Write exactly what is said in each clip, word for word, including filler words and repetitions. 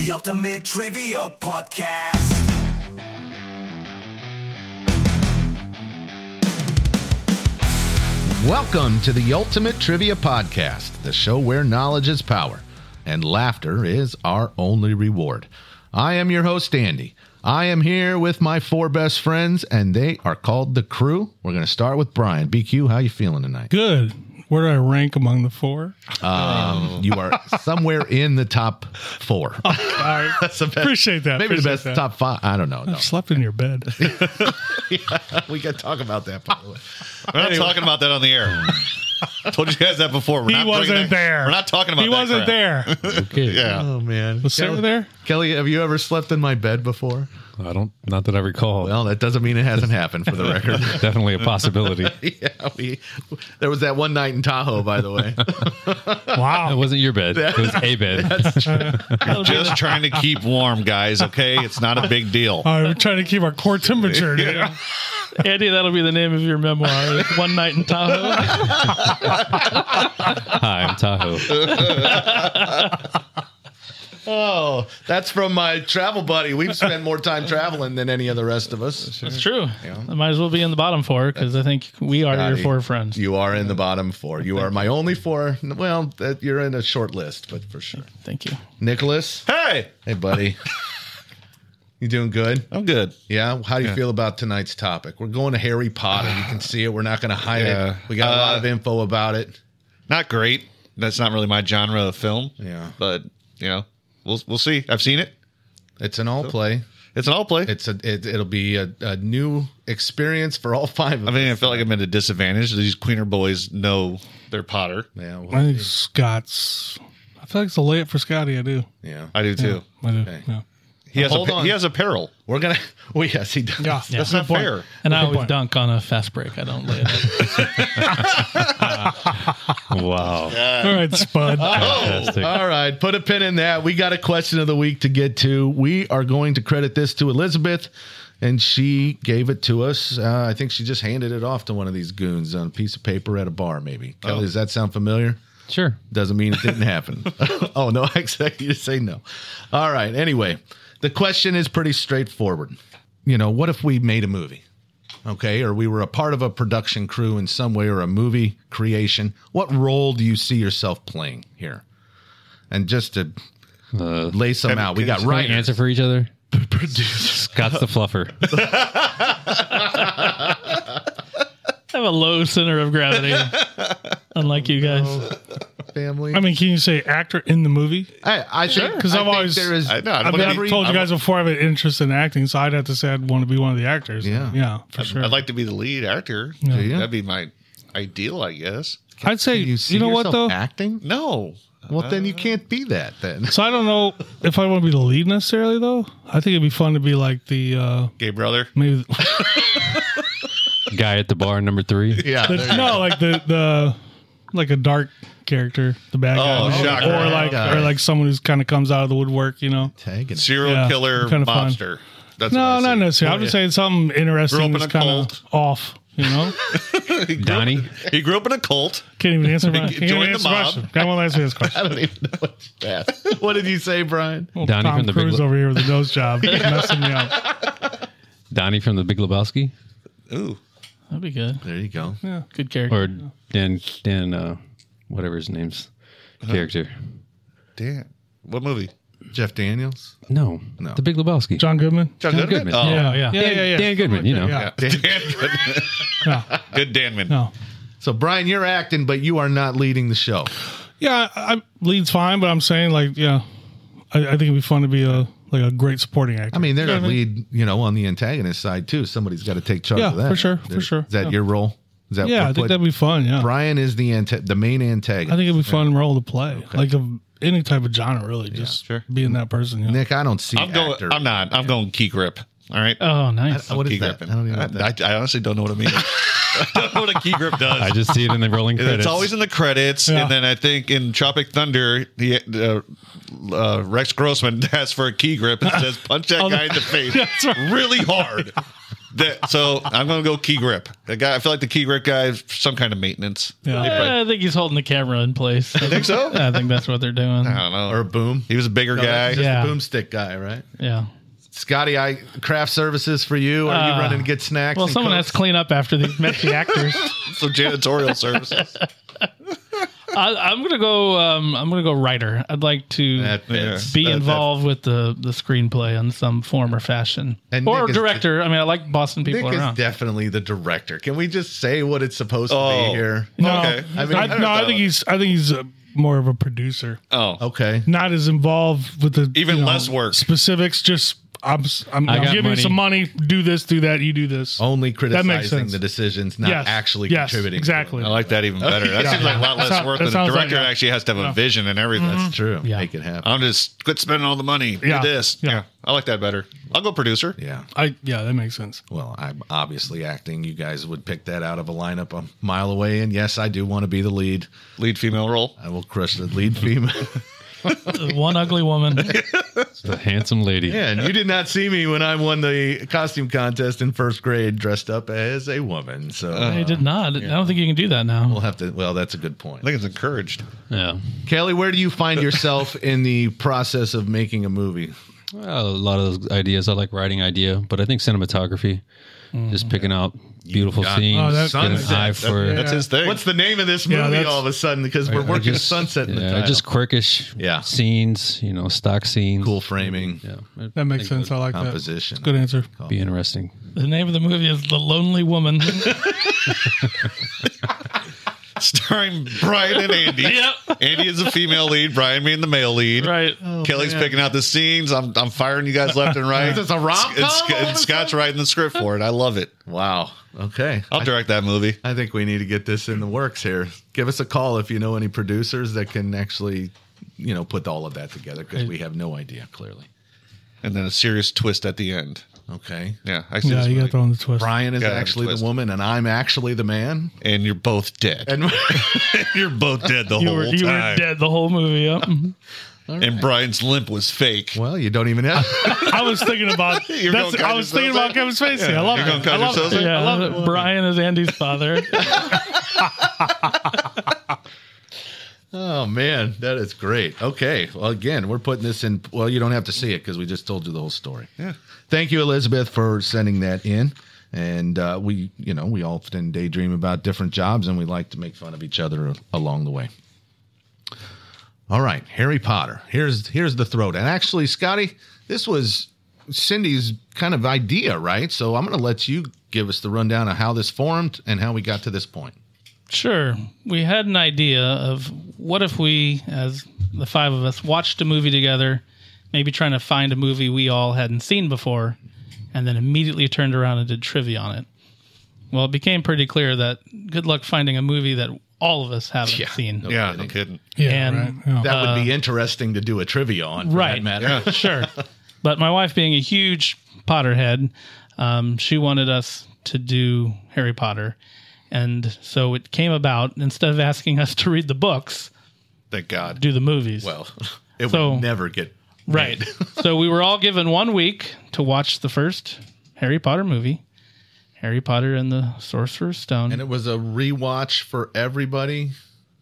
The Ultimate Trivia Podcast. Welcome to the Ultimate Trivia Podcast, the show where knowledge is power and laughter is our only reward. I am your host, Andy. I am here with my four best friends, and they are called The Crew. We're going to start with Brian. B Q, how you feeling tonight? Good. Where do I rank among the four? Um, you are somewhere in the top four. All right. That's the best, Appreciate that. Maybe Appreciate the best that. top five. I don't know. No. I slept in your bed. Yeah, we got to talk about that, by the way. We're not talking about that on the air. I told you guys that before. We're He not wasn't bringing that- there. We're not talking about He that wasn't crap. there. Okay. Yeah. Oh, man. Was Sarah Kelly, there? Kelly, have you ever slept in my bed before? I don't, not that I recall. Well, that doesn't mean it hasn't happened, for the record. Definitely a possibility. Yeah, we, there was that one night in Tahoe, by the way. It Wow. wasn't your bed. It was a bed. You're just trying to keep warm, guys, okay? It's not a big deal. All right, we're trying to keep our core temperature. dude. Andy, that'll be the name of your memoir. One Night in Tahoe. Hi, I'm Tahoe. Oh, that's from my travel buddy. We've spent more time traveling than any of the rest of us. It's true. I might as well be in the bottom four because I think we are Scotty, your four friends. You are in the bottom four. You are my only four. Well, that, you're in a short list, but for sure. Thank you. Nicholas, Hey, hey, buddy. You doing good? I'm good. Yeah. How do you Yeah. feel about tonight's topic? We're going to Harry Potter. You can see it. We're not going to hide Yeah. it. We got a lot Uh, of info about it. Not great. That's not really my genre of film. Yeah. But, you know, we'll we'll see. I've seen it. It's an all play. It's an all play. It's a. It, it'll be a, a new experience for all five of I us. mean, I feel like I'm at a disadvantage. These Queener boys know they're Potter. Yeah. Well, I think Scott's. I feel like it's a layup for Scotty. I do. yeah. I do too. I do. Okay. Yeah. He has Hold a on. he has apparel. We're gonna. Well, yes, he does. Yeah. That's Good not point. fair. And I Good always point. dunk on a fast break. I don't lay it. Wow. All right, Spud. Fantastic. All right, put a pin in that. We got a question of the week to get to. We are going to credit this to Elizabeth, and she gave it to us. Uh, I think she just handed it off to one of these goons on a piece of paper at a bar, maybe. Kelly, does that sound familiar? Sure. Doesn't mean it didn't happen. Oh, no, I expect you to say no. All right, anyway, the question is pretty straightforward. You know, what if we made a movie? Okay, or we were a part of a production crew in some way or a movie creation. What role do you see yourself playing here? And just to Uh, lay some Have- out, we got can we right answer for each other? producer. Scott's the fluffer. I have a low center of gravity, unlike you guys. Family. I mean, can you say actor in the movie? I, I think Because I I've think always, there is. I know. I I'm mean, gonna I've be- told you I'm- guys before I have an interest in acting, so I'd have to say I'd want to be one of the actors. Yeah. yeah, for sure. I'd like to be the lead actor. Do you? That'd be my ideal, I guess. I'd say, you you, see know what yourself though? acting? No. Well, then you can't be that. Then So I don't know if I want to be the lead necessarily, though. I think it'd be fun to be like the uh Gay brother. maybe Guy at the bar, number three. yeah. the, there you no, like the the like a dark character, the bad guy, Oh, shocker. or like Guy. or like someone who's kind of comes out of the woodwork, you know. Tagging. Serial Yeah, killer kinda fun. monster. That's what No, I not see. necessarily. I'm just saying something interesting Grew up in that's a kind of cult. off. You know, Donnie. He grew up in a cult. can't even answer my. He Can't even joined the answer the mob. question. I won't answer this I question. don't even know what you asked. What did you say, Brian? Well, Donnie Tom from the Big Cruise Le- over here with a nose job, messing me up. Donnie from the Big Lebowski. Ooh. That'd be good. There you go. Good character. Or Dan, Dan, uh, whatever his name's character. Damn. What movie? Jeff Daniels. No. No. The Big Lebowski. John Goodman. John, John Goodman? Goodman. Oh. yeah, yeah. Yeah, yeah, yeah. Dan Goodman, you know. Yeah. Dan Goodman. No, Good Danman. no. So, Brian, you're acting, but you are not leading the show. Yeah, I, I, lead's fine, but I'm saying like, yeah, I, I think it'd be fun to be a like a great supporting actor. I mean, there's You know a what I mean? lead, you know, on the antagonist side, too. Somebody's got to take charge Yeah, of that. for sure, for There- sure. Is that Yeah. your role? Is that Yeah, what- I think what- that'd be fun. Yeah, Brian is the anta- the main antagonist. I think it'd be a fun role to play, like of any type of genre, really. Just sure. being that person. Yeah. Nick, I don't see I'm going. actor. I'm not. I'm going key grip. All right. Oh, nice. What is Key that? grip. I don't even know I, what that- I, I honestly don't know what it means. I don't know what a key grip does. I just see it in the rolling credits. It's always in the credits, Yeah. and then I think in Tropic Thunder, the uh, uh, Rex Grossman asks for a key grip and says, "Punch that Oh, guy in the face that's right. really hard." That- so I'm going to go key grip. The guy, I feel like the key grip guy is some kind of maintenance. Yeah. Eh, I think he's holding the camera in place. You think so? I think that's what they're doing. I don't know. Or a boom. He was a bigger No, guy. that's just Yeah. a boomstick guy, right? Yeah. Scotty, I craft services for you. Are you Uh, running to get snacks? Well, and someone has cooks? to clean up after these messy actors. Some janitorial services. I, I'm gonna go. Um, I'm gonna go writer. I'd like to That fits. be That- that- involved with the the screenplay in some form or fashion, And or Nick is- director. I mean, I like bossing Nick people is around. definitely the director. Can we just say what it's supposed to Oh. be here? No, Okay. I, I mean, I no, don't I know. think he's. I think he's uh more of a producer, Oh. Okay. not as involved with the Even you know, less work. specifics. Just I'm. s- I'm, I I'm got giving you money. some money. Do this. Do that. You do this. Only makes criticizing sense. the decisions, not Yes. actually Yes, contributing. exactly. To I like that even better. That Yeah. seems like a lot That less sound- work that than the sounds like director it. actually has to have a Yeah. vision and everything. it. That's true. Yeah. Make it happen. I'm just quit spending all the money. Yeah. Do this. Yeah. Yeah. I like that better. I'll go producer. Yeah. I yeah, that makes sense. Well, I'm obviously acting. You guys would pick that out of a lineup a mile away. And yes, I do want to be the lead. Lead female role. I will crush the lead female. One ugly woman. The handsome lady. Yeah, and you did not see me when I won the costume contest in first grade dressed up as a woman. So I did not. I don't think you can do that now. we'll have to. Well, that's a good point. I think it's encouraged. Yeah. Kelly, where do you find yourself in the process of making a movie? Well, a lot of those ideas. I like writing idea, but I think cinematography, just picking out beautiful got- scenes, Oh, that's- get an Sunset. eye for. Yeah. That's his thing. What's the name of this Yeah, movie that's- all of a sudden? Because we're I working just- sunset in the yeah, title. just quirkish Yeah. scenes, you know, stock scenes. Cool framing, Yeah, That makes think sense. I like that. composition. That's a good answer. it'd Be interesting. The name of the movie is The Lonely Woman. Starring Brian and Andy. Yep. Andy is the female lead, Brian being the male lead. Right. Kelly's picking out the scenes. I'm I'm firing you guys left and right. Is this a rom-com And, Sc- all of and a Scott's writing the script for it. I love it. Wow. Okay. I'll I, direct that movie. I think we need to get this in the works here. Give us a call if you know any producers that can actually, you know, put all of that together because we have no idea clearly. And then a serious twist at the end. Okay. Yeah, I see Yeah, this you got movie. to on the twist. Brian is Gotta have a actually the twist. woman and I'm actually the man. And you're both dead. And You're both dead the You whole were, you were time. dead the whole movie. Yep. And Brian's limp was fake. well, you don't even have. I was thinking about. You're that's, gonna I cut was thinking yourself about Kevin Spacey. Yeah, I love you're it. gonna cut I love yourselves it. in? Yeah, I love it. Brian is Andy's father. Oh man, that is great. Okay, well again, we're putting this in. Well, you don't have to see it because we just told you the whole story. Yeah. Thank you, Elizabeth, for sending that in. And uh, we, you know, we often daydream about different jobs, and we like to make fun of each other along the way. All right, Harry Potter. Here's here's the throat. And actually, Scotty, this was Cindy's kind of idea, right? So I'm going to let you give us the rundown of how this formed and how we got to this point. Sure. We had an idea of what if we, as the five of us, watched a movie together, maybe trying to find a movie we all hadn't seen before, and then immediately turned around and did trivia on it. Well, it became pretty clear that good luck finding a movie that all of us haven't Yeah. seen. No Yeah, kidding. no kidding. Yeah, And- right. Yeah. That would be interesting to do a trivia on, for Right. that matter. Sure. But my wife, being a huge Potterhead, um, she wanted us to do Harry Potter. And so it came about, instead of asking us to read the books, Thank God. do the movies. Well, it So- would never get Right. So we were all given one week to watch the first Harry Potter movie, Harry Potter and the Sorcerer's Stone. And it was a rewatch for everybody.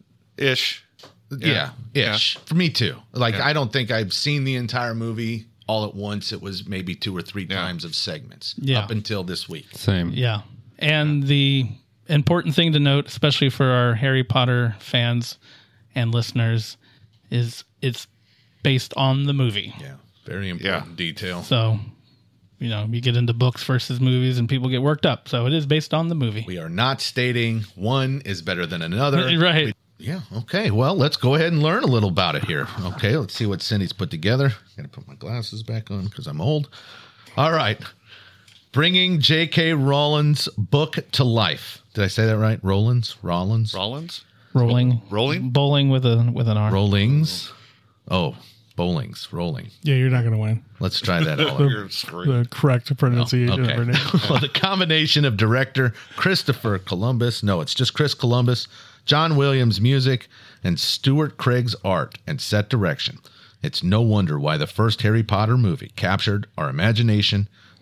Ish. Yeah, Yeah. ish. For me too. Like, Yeah. I don't think I've seen the entire movie all at once. It was maybe two or three Yeah. times of segments Yeah. up until this week. Same. Yeah. And the important thing to note, especially for our Harry Potter fans and listeners, is it's based on the movie. Yeah, very important detail. So, you know, you get into books versus movies and people get worked up. So it is based on the movie. We are not stating one is better than another. Right. Yeah, okay. Well, let's go ahead and learn a little about it here. Okay, let's see what Cindy's put together. Gotta put my glasses back on because I'm old. All right. Bringing J K. Rowling's book to life. Did I say that right? Rowling's? Rollins? Rollins? Rolling. Rolling? Bowling with a with an R. Rollings? Oh, bowlings. Rolling. Yeah, you're not going to win. Let's try that all over. You're screwed. The correct pronunciation of her Okay. name. Well, the combination of director Christopher Columbus, no, it's just Chris Columbus, John Williams' music, and Stuart Craig's art and set direction. It's no wonder why the first Harry Potter movie captured our imagination,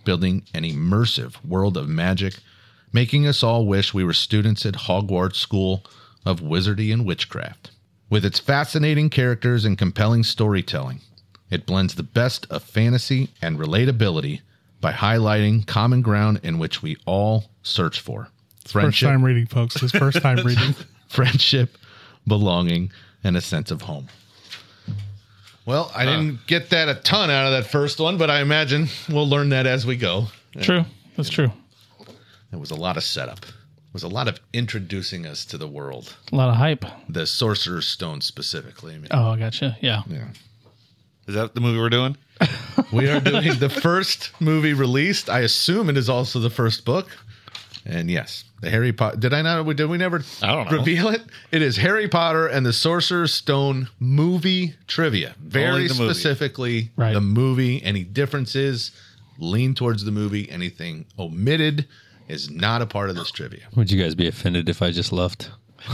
building an immersive world of magic, making us all wish we were students at Hogwarts School of Wizardry and Witchcraft. With its fascinating characters and compelling storytelling, it blends the best of fantasy and relatability by highlighting common ground in which we all search for. First Friendship, time reading, folks. His first time reading. friendship, belonging, and a sense of home. Well, I didn't get that a ton out of that first one, but I imagine we'll learn that as we go. True. That's true. It was a lot of setup. It was a lot of introducing us to the world. A lot of hype. The Sorcerer's Stone specifically. I mean, Oh, I gotcha. Yeah. yeah. Is that the movie we're doing? We are doing the first movie released. I assume it is also the first book. And yes, the Harry Potter. Did I not? Did we never I don't know. reveal it? It is Harry Potter and the Sorcerer's Stone movie trivia. Very Only the movie. specifically Right. the movie. Any differences, lean towards the movie. Anything omitted is not a part of this trivia. Would you guys be offended if I just left?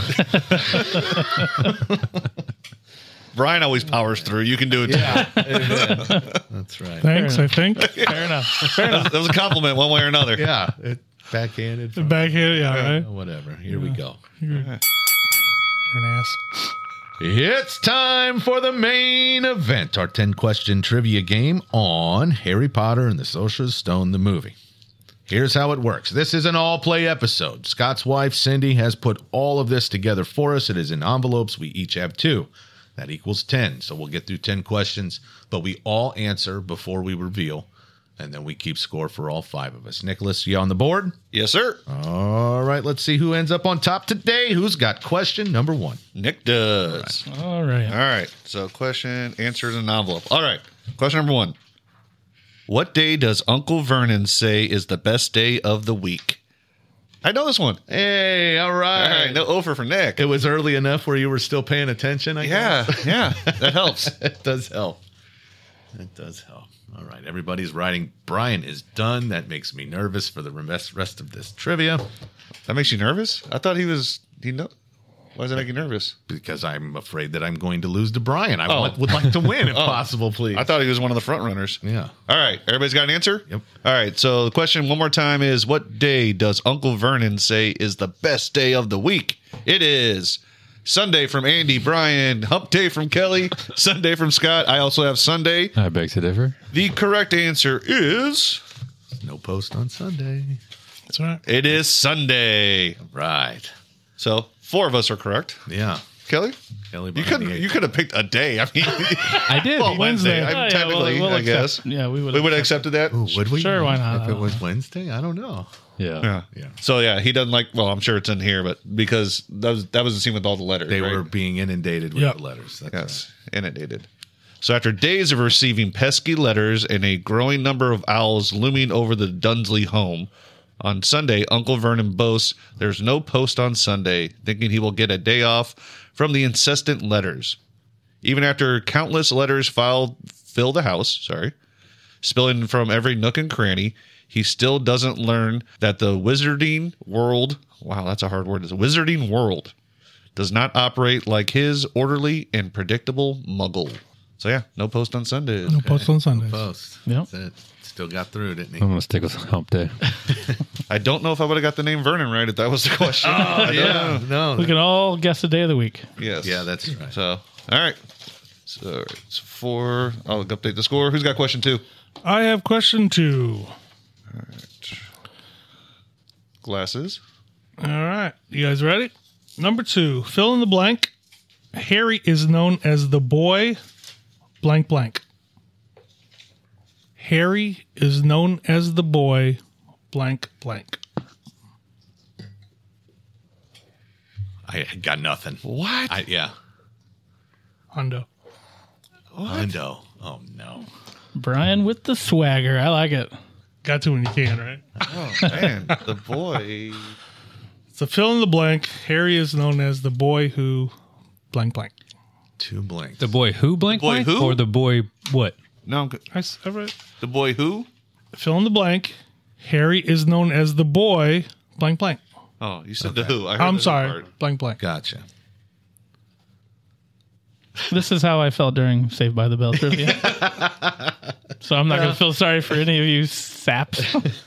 Brian always powers through. You can do it. Yeah, that's right. Thanks, I think. Fair enough. Fair enough. That was a compliment one way or another. Yeah, it, backhanded. From, Backhand, yeah, right? whatever. Here we go. You're an ass. It's time for the main event, our ten question trivia game on Harry Potter and the Sorcerer's Stone, the movie. Here's how it works. This is an all-play episode. Scott's wife, Cindy, has put all of this together for us. It is in envelopes. We each have two. That equals ten. So we'll get through ten questions, but we all answer before we reveal, and then we keep score for all five of us. Nicholas, you on the board? Yes, sir. All right, let's see who ends up on top today. Who's got question number one? Nick does. All right. All right. So, question answered in an envelope. All right. Question number one. What day does Uncle Vernon say is the best day of the week? I know this one. Hey, all All right. right. No over for Nick. It was early enough where you were still paying attention, I Yeah. guess. Yeah. That helps. It does help. It does help. All right. Everybody's writing. Brian is done. That makes me nervous for the rest rest of this trivia That makes you nervous? I thought he was. He know. Why does that make you nervous? because I'm afraid that I'm going to lose to Brian. I Oh. want, would like to win if possible, please. I thought he was one of the front runners. Yeah. All right. Everybody's got an answer? Yep. All right. So the question one more time is what day does Uncle Vernon say is the best day of the week? It is Sunday from Andy, Brian, Hump Day from Kelly, Sunday from Scott. I also have Sunday. I beg to differ. The correct answer is No post on Sunday. That's right. it is Sunday. Right. So four of us are correct. Yeah. Kelly? Kelly You behind could the eight. you could have picked a day. I mean, I did. well, Wednesday. Wednesday. I Oh, yeah, technically, we'll- we'll I guess. accept- Yeah, we would. We would have accepted that. Ooh, would we? Sure, why not? If I it don't was Wednesday? I don't know. Yeah. Yeah. Yeah. So yeah, he doesn't like. Well, I'm sure it's in here, but because that was that was the scene with all the letters. They right? were being inundated with Yep. the letters. That's yes inundated. So after days of receiving pesky letters and a growing number of owls looming over the Dunsley home, on Sunday, Uncle Vernon boasts there's no post on Sunday, thinking he will get a day off from the incessant letters. Even after countless letters filed fill the house, sorry, spilling from every nook and cranny, he still doesn't learn that the wizarding world, wow, that's a hard word, the wizarding world does not operate like his orderly and predictable muggle. So yeah, no post on Sundays. No post on Sundays. Post. Yep. That's it. Still got through, didn't he? I'm going to stick with Hump Day. I don't know if I would have got the name Vernon right if that was the question. Oh, yeah. No. We can all guess the day of the week. Yes. Yeah, that's right. So, all right. So it's four. I'll update the score. Who's got question two? I have question two. Glasses. All right. You guys ready? Number two. Fill in the blank. Harry is known as the boy blank blank. Harry is known as the boy blank blank. I got nothing. What? I, yeah. Hondo. Hundo. Oh, no. Brian with the swagger. I like it. Got to when you can, right? Oh, man. The boy. So fill in the blank. Harry is known as the boy who blank blank. Two blanks. The boy who blank boy blank? who? Or the boy what? No, I'm good. I, s- I read. The boy who? Fill in the blank. Harry is known as the boy blank blank. Oh, you said the who. I heard I'm the who sorry. part. Blank blank. Gotcha. This is how I felt during Saved by the Bell trivia. So I'm not going to feel sorry for any of you saps.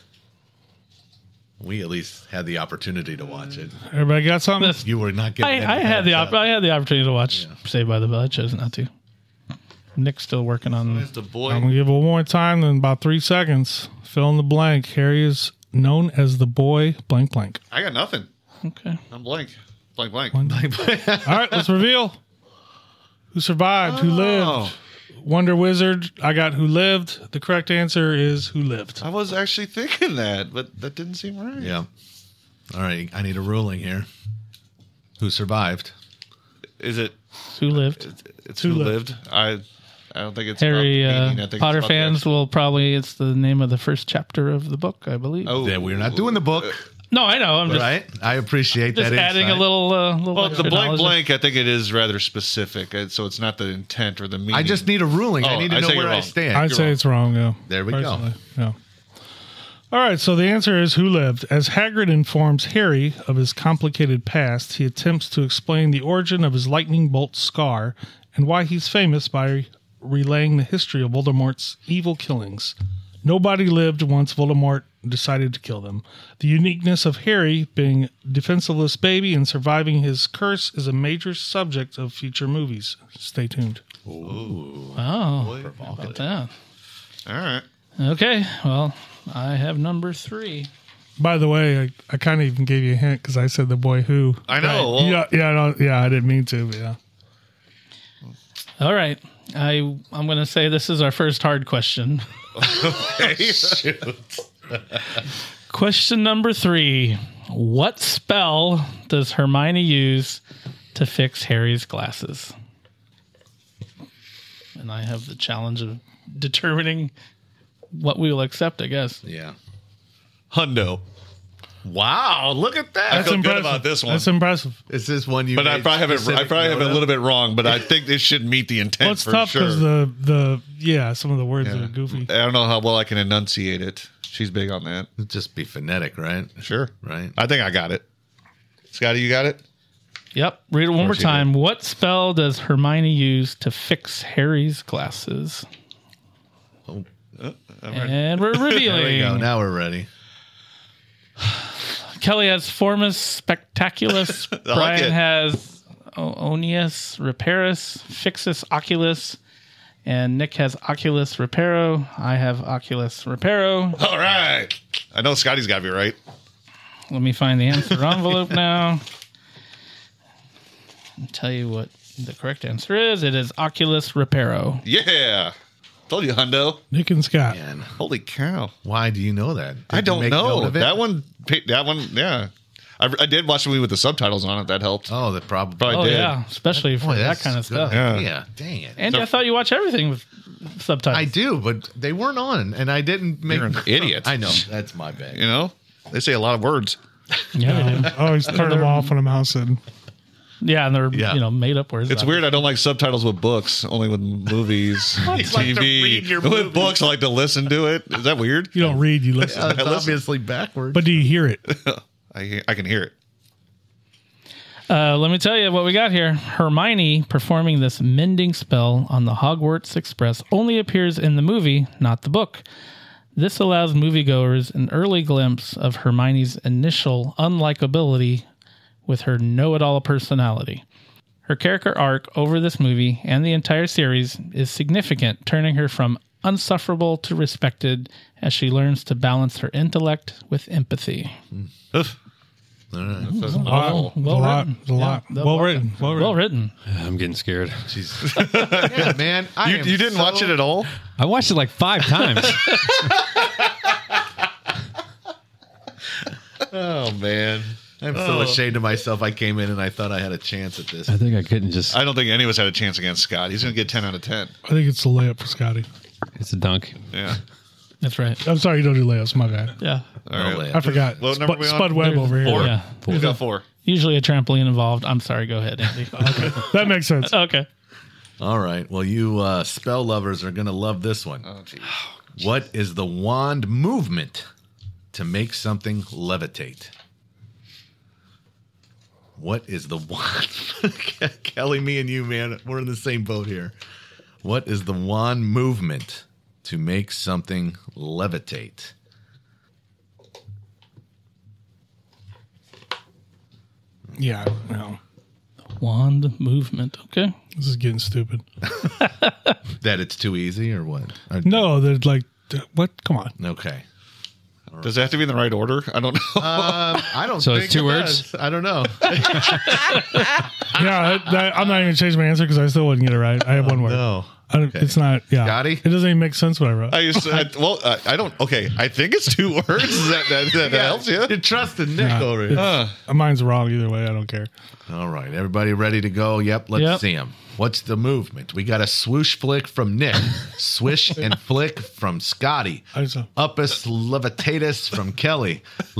We at least had the opportunity to watch it. Everybody got something? This- You were not given. I, any I had the heads op- up. I had the opportunity to watch Saved by the Bell. I chose not to. Nick's still working on. It's the boy. I'm going to give it one more time in about three seconds. Fill in the blank. Harry is known as the boy blank blank. I got nothing. Okay. I'm blank. Blank, blank. All right, let's reveal. Who survived? Who lived? Oh, Wonder Wizard. I got who lived. The correct answer is who lived. I was actually thinking that, but that didn't seem right. Yeah. All right. I need a ruling here. Who survived? Is it? Who lived? It's Who who lived. lived. I. I don't think it's Harry, about uh, meaning. I think it's Potter about the fans action. will probably, it's the name of the first chapter of the book, I believe. Oh, Yeah, we're not doing the book, No, I know. I'm just, right? I appreciate just that. adding insight. a little. Uh, little Well, the extra blank knowledge. blank, I think it is rather specific, uh, so it's not the intent or the meaning. I just need a ruling. I Oh, need to I know say where you're I wrong. stand. I'd say wrong. it's wrong, yeah. There we go. Personally, yeah. All right, so the answer is who lived. As Hagrid informs Harry of his complicated past, he attempts to explain the origin of his lightning bolt scar and why he's famous by relaying the history of Voldemort's evil killings. Nobody lived once Voldemort decided to kill them. The uniqueness of Harry being a defenseless baby and surviving his curse is a major subject of future movies. Stay tuned. Oh, how about that? All right. Okay, well, I have number three. By the way, I, I kind of even gave you a hint because I said the boy who. I know. Well, Yeah, yeah, no, yeah. I didn't mean to, but yeah. All right. I, I'm going to say this is our first hard question. Question number three. What spell does Hermione use to fix Harry's glasses? And I have the challenge of determining what we will accept, I guess. Yeah. Hundo. Wow, look at that. I feel good about this one. That's impressive. Is this one you? But I made probably have it. I specific probably have it note a little of? bit wrong, but I think this should meet the intent Well, it's for tough sure. because the the yeah, some of the words Yeah. are goofy. I don't know how well I can enunciate it. She's big on that. It'd just be phonetic, right? Sure. Right. I think I got it. Scotty, you got it? Yep. Read it one more course you time. What spell does Hermione use to fix Harry's glasses? Oh, And we're there we revealing. go. Now we're ready. Kelly has Formus Spectaculus. Brian it. has o- Onius Reparis, Fixus Oculus, and Nick has Oculus Reparo. I have Oculus Reparo. All right. I know Scotty's got to be right. Let me find the answer envelope now. And tell you what the correct answer is. It is Oculus Reparo. Yeah. Told you, Hundo. Nick and Scott. Man, Holy cow. why do you know that? Did I you don't make note know. of it? That one, that one, yeah. I, I did watch the movie with the subtitles on it. That helped. Oh, that probably. Probably Oh, did. yeah. Especially for Boy, that that's kind of good stuff. Yeah. idea. Dang it. And So- I thought you watch everything with subtitles. I do, but they weren't on, and I didn't make. You're an idiot. I know that's my bad. You know, they say a lot of words. Yeah, they do. I always turn them off when I'm house sitting. Yeah, and they're Yeah. you know made up words. It's weird. I don't like subtitles with books, only with movies, like T to V. read your with movies. books, I like to listen to it. Is that weird? You don't read, you listen. Uh, it's listen. obviously backwards. But do you hear it? I hear, I can hear it. Uh, let me tell you what we got here. Hermione performing this mending spell on the Hogwarts Express only appears in the movie, not the book. This allows moviegoers an early glimpse of Hermione's initial unlikability with her know-it-all personality. Her character arc over this movie and the entire series is significant, turning her from unsufferable to respected as she learns to balance her intellect with empathy. Ugh. Well, Wow. well a lot. written. A lot. Yeah, well written. Well written. Well written. I'm getting scared. yeah, man, I You, am you didn't so- watch it at all? I watched it like five times. Oh man, I'm so ashamed of myself. I came in and I thought I had a chance at this. I think I couldn't just. I don't think any of us had a chance against Scott. He's going to get ten out of ten. I think it's a layup for Scotty. It's a dunk. Yeah. That's right. I'm sorry you don't do layups. My bad. Yeah. All right. layup. I forgot. What number Spud, we on? Spud Webb over here. Yeah. Who's got four? Usually a trampoline involved. I'm sorry. Go ahead, Andy. That makes sense. Okay. All right. Well, you uh, spell lovers are going to love this one. Oh, geez. What is the wand movement to make something levitate? What is the one? Kelly, me and you, man, we're in the same boat here. What is the wand movement to make something levitate? Yeah, no. Wand movement. Okay. This is getting stupid. That it's too easy or what? Or- No, they're like, what? Come on. Okay. Does it have to be in the right order? I don't know. Um, I don't So think it's two it words? does. I don't know. Yeah, that, that, I'm not even changing my answer because I still wouldn't get it right. I have one word. No. I don't, Okay. It's not, yeah. Scotty? It doesn't even make sense what I wrote. I used to, I, well, I, I don't. Okay, I think it's two words. Is that that, that, that helps you? You trusted Nick Yeah, over here. it's- Mine's wrong either way. I don't care. All right. Everybody ready to go? Yep. Let's Yep. see him. What's the movement? We got a swoosh flick from Nick, swish and flick from Scotty, I just, uppus levitatus from Kelly,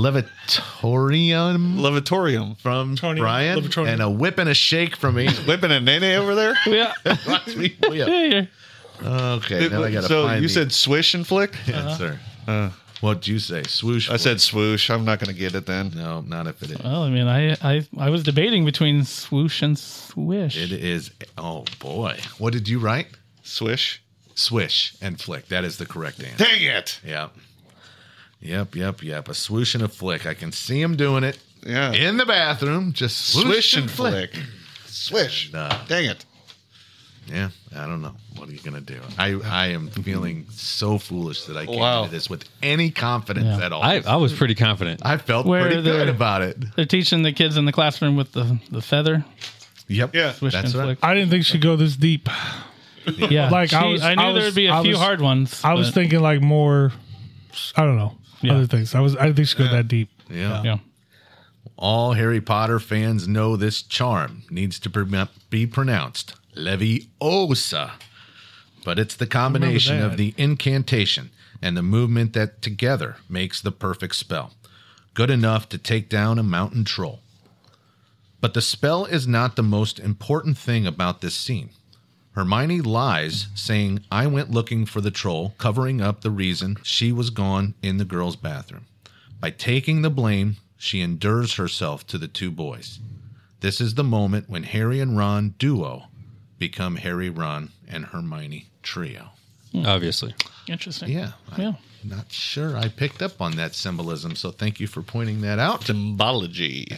levitorium Levitorium. from Levitorium. Brian, Levitorium. and a whip and a shake from me. Whipping a nene over there. Yeah. Watch me. Yeah. Yeah. Okay. Now I got to so find you the said swish and flick. answer. What'd you say? Swoosh. I flick. said swoosh. I'm not going to get it then. no, not if it is. Well, I mean, I, I I was debating between swoosh and swish. It is. Oh boy. What did you write? Swish. Swish and flick. That is the correct answer. Dang it. Yep. Yep, yep, yep. A swoosh and a flick. I can see him doing it Yeah. in the bathroom. Just swoosh, Swish and flick. Swish. Nah. Dang it. Yeah, I don't know. What are you gonna do? I I am feeling so foolish that I can't Wow. do this with any confidence Yeah. at all. I, I was pretty confident. I felt Where pretty good the- about it. They're teaching the kids in the classroom with the, the feather. Yep. Yeah. Swish That's and right. flick. I didn't think she'd go this deep. Yeah. Like, I She- was- I knew I was- there would be a I few was- hard ones. I was but- thinking like more, I don't know, Yeah. other things. I was, I didn't think she'd go that deep. Yeah. Yeah. All Harry Potter fans know this charm needs to pr- be pronounced Leviosa. But it's the combination that. of the incantation and the movement that together makes the perfect spell. Good enough to take down a mountain troll. But the spell is not the most important thing about this scene. Hermione lies, saying, I went looking for the troll, covering up the reason she was gone in the girls' bathroom. By taking the blame, she endures herself to the two boys. This is the moment when Harry and Ron duo become Harry, Ron, and Hermione trio. Obviously. Interesting. Yeah, Yeah. I'm not sure I picked up on that symbolism, so thank you for pointing that out. Symbology.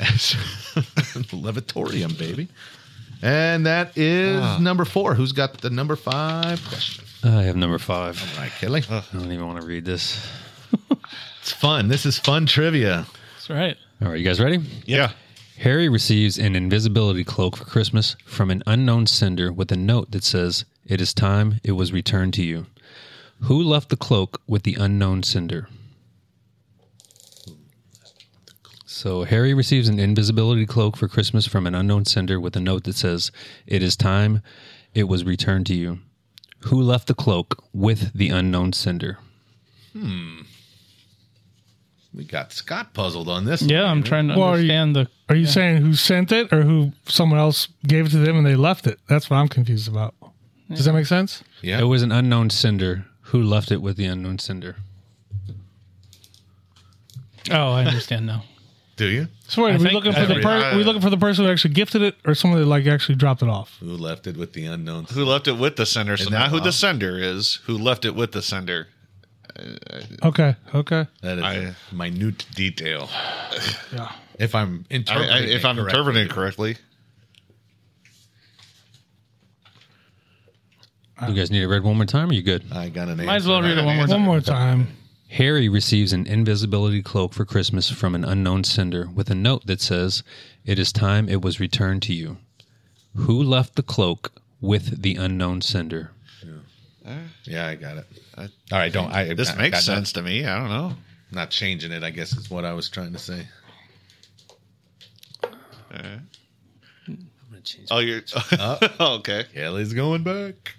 Levitorium, baby. And that is number four. Who's got the number five question? I have number five. All right, Kelly. I don't even want to read this. It's fun. This is fun trivia. That's right. All right, you guys ready? Yeah. Harry receives an invisibility cloak for Christmas from an unknown sender with a note that says, It is time it was returned to you. Who left the cloak with the unknown sender? So Harry receives an invisibility cloak for Christmas from an unknown sender with a note that says, It is time it was returned to you. Who left the cloak with the unknown sender? We got Scott puzzled on this. Yeah, one, I'm man. trying to Well, are you- understand the. Are you saying who sent it or who someone else gave it to them and they left it? That's what I'm confused about. Does that make sense? Yeah. It was an unknown sender. Who left it with the unknown sender? Oh, I understand now. Do you? So wait, I are we think looking for the every- per- we looking for the person who actually gifted it or someone that like actually dropped it off? Who left it with the unknown? Who left it with the sender? So Isn't that not who the wild? sender is. Who left it with the sender? Okay, okay. That is I- a minute detail. Yeah. If I'm I, interpreting, I, if it I'm correctly. interpreting it correctly. You guys need it read one more time? Or are you good? I got an answer. Might as well read it one more One time. more time. Harry receives an invisibility cloak for Christmas from an unknown sender with a note that says, It is time it was returned to you. Who left the cloak with the unknown sender? Yeah, I got it. All right, don't. I This I makes got sense to me. I don't know. Not, not changing it. I guess is what I was trying to say. Oh, you're okay. Kelly's going back.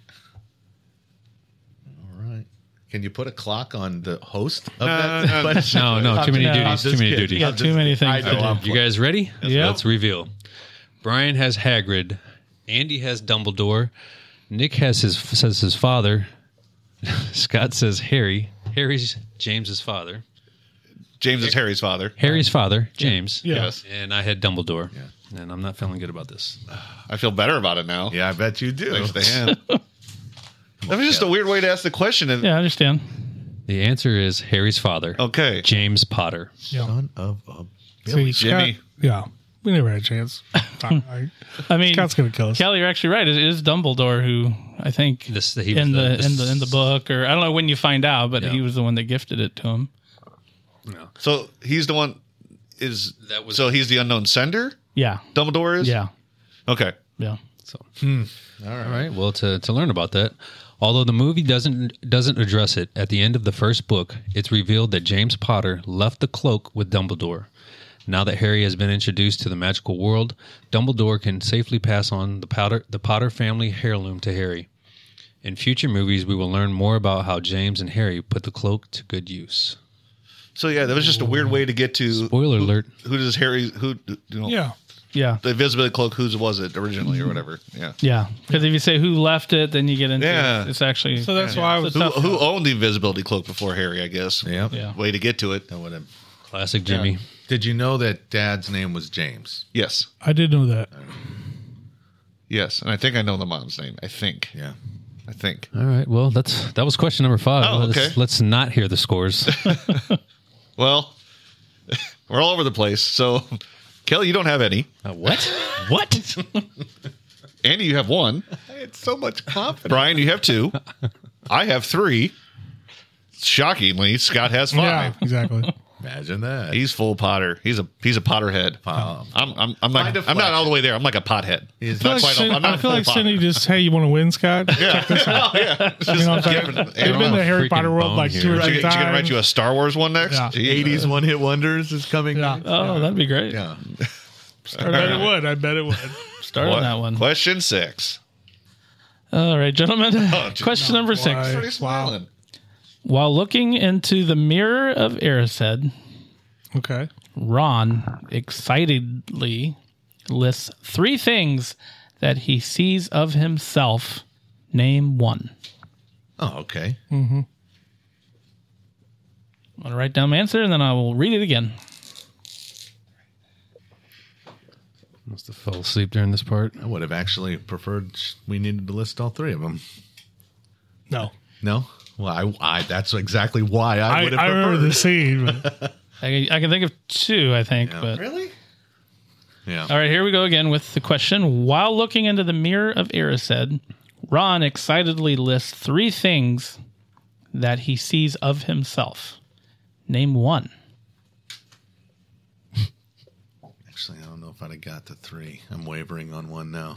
All right. Can you put a clock on the host of No, that no, no. question? No, no, too many No. duties. Too many kidding. duties. You got too many things I to know. do. I'm You guys ready? Yeah. Let's reveal. Brian has Hagrid. Andy has Dumbledore. Nick has his says his father. Scott says Harry. Harry's James's father. James is Harry's father. Harry's father, James. Yeah. Yes. And I had Dumbledore. and I'm not feeling good about this. I feel better about it now. Yeah, I bet you do. Thanks to him. That was just a weird way to ask the question. And, Yeah, I understand. The answer is Harry's father, Okay. James Potter. Yeah. Son of a See, Jimmy. Scott, yeah. We never had a chance. All right. I mean, Scott's gonna kill us. Kelly, you're actually right. It is Dumbledore who I think This- he was in the, the- in the in the book, or I don't know when you find out, but Yeah. he was the one that gifted it to him. So he's the one. Is That was- so he's the unknown sender. Yeah, Dumbledore is. yeah, Okay. yeah. So, all right. Well, to, to learn about that, although the movie doesn't doesn't address it, at the end of the first book, it's revealed that James Potter left the cloak with Dumbledore. Now that Harry has been introduced to the magical world, Dumbledore can safely pass on the Potter the Potter family heirloom to Harry. In future movies, we will learn more about how James and Harry put the cloak to good use. So yeah, that was just a weird way to get to. Spoiler who, alert. Who does Harry? Who you know? Yeah. Yeah, The invisibility cloak. Whose was it originally, or whatever? Yeah. yeah. Because if you say who left it, then you get into Yeah. it's actually So that's why I was. So Who, tough. who owned the invisibility cloak before Harry? I guess. Yeah. Yeah. Way to get to it. That would have- Classic Jimmy. Did you know that Dad's name was James? Yes. I did know that. Yes. And I think I know the mom's name. I think. Yeah. I think. All right. Well, that's that was question number five. Oh, let's, okay. let's not hear the scores. Well, we're all over the place. So, Kelly, you don't have any. Uh, what? What? Andy, you have one. It's so much confidence. Brian, you have two. I have three. Shockingly, Scott has Yeah, five. exactly. Imagine that. He's full Potter. He's a he's a Potterhead. Wow. I'm I'm I'm By like I'm deflection. not all the way there. I'm like a pothead. He's I feel not like, quite Cindy, I'm not I feel full like Potter. Cindy just, hey, you want to win, Scott? Yeah. Oh, yeah. It's just You know what I'm giving- saying? hey, They've been to Harry freaking Potter World bone like here. two or She's three gonna, times. she's gonna write you a Star Wars one next. Yeah. Jeez. eighties one hit wonders is coming. Yeah. Oh, that'd be great. Yeah. I bet it would. I bet it would. Start on that one. Question six. All right, gentlemen. Oh, geez. Question number six. Why? Pretty Wow. smiling. While looking into the mirror of Erised, Okay. Ron excitedly lists three things that he sees of himself. Name one. Oh, okay. I'm going to write down my answer and then I will read it again. Must have fell asleep during this part. I would have actually preferred sh- we needed to list all three of them. No. No? Well, I, I that's exactly why I I, would have I preferred. remember the scene. But I can, I can think of two, I think. Yeah. But Really? Yeah. all right, here we go again with the question. While looking into the mirror of Erised, Ron excitedly lists three things that he sees of himself. Name one. Actually, I don't know if I'd have got to three. I'm wavering on one now.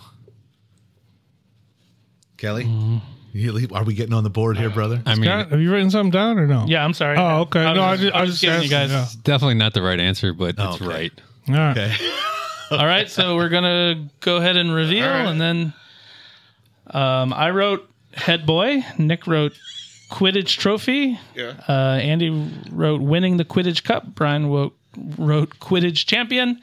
Kelly? You leave- Are we getting on the board here, brother? I mean, Scott, have you written something down or no? Yeah, I'm sorry. Oh, okay. I was No, I just, just- I I was just giving you asked- guys. yeah. definitely not the right answer, but Oh, it's okay. right. All right. Okay. All right, so we're gonna go ahead and reveal, All right. and then um, I wrote head boy. Nick wrote Quidditch trophy. Yeah. Uh, Andy wrote winning the Quidditch Cup. Brian wrote, wrote Quidditch champion.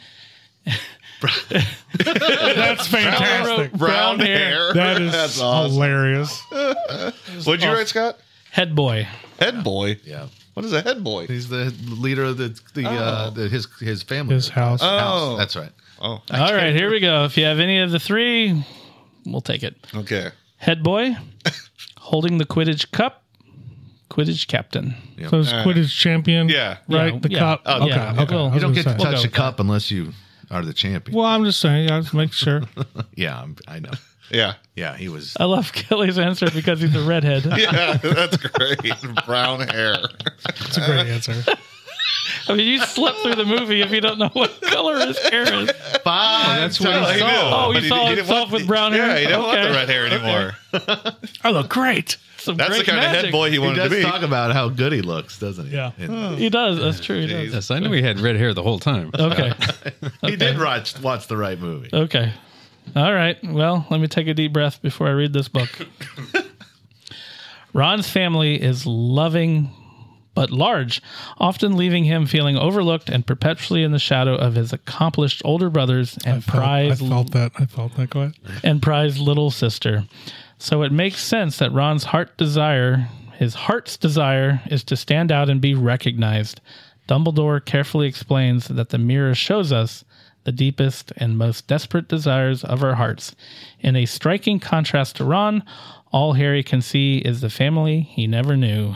That's fantastic. Brown hair. That is That's awesome. hilarious. What'd you write, Scott? Head boy. Head boy. Yeah. What is a head boy? He's the leader of the, the, uh, the his his family. His house. Oh. That's right. Oh, All right, here we go. If you have any of the three, we'll take it. okay. Head boy, holding the Quidditch Cup, Quidditch captain. So it's Quidditch champion. Yeah. Right? Yeah, the yeah. cup. Oh, okay. yeah. Okay. Well, I You was don't get to gonna say. We'll touch go the with cup unless you are the champion. Well, I'm just saying. I just make sure. Yeah, I'm, I know. Yeah. Yeah, he was. I love Kelly's answer because he's a redhead. Yeah, that's great. Brown hair. It's a great answer. I mean, you slept through the movie if you don't know what color his hair is. Five. that's what times. he saw. Oh, he But saw didn't himself want with the- brown hair? Yeah, he didn't want Okay. the red hair anymore. I look great. Some That's the great kind of magic. head boy he He wanted does to be. talk about how good he looks, doesn't he? Yeah. And He does. That's true. He does. Yes, I knew he had red hair the whole time. Okay. He did watch watch the right movie. Okay. All right. Well, let me take a deep breath before I read this book. Ron's family is loving but large, often leaving him feeling overlooked and perpetually in the shadow of his accomplished older brothers and I felt, I prized felt that. I felt that. Go ahead. and prized little sister. So it makes sense that Ron's heart desire, his heart's desire, is to stand out and be recognized. Dumbledore carefully explains that the mirror shows us the deepest and most desperate desires of our hearts. In a striking contrast to Ron, all Harry can see is the family he never knew.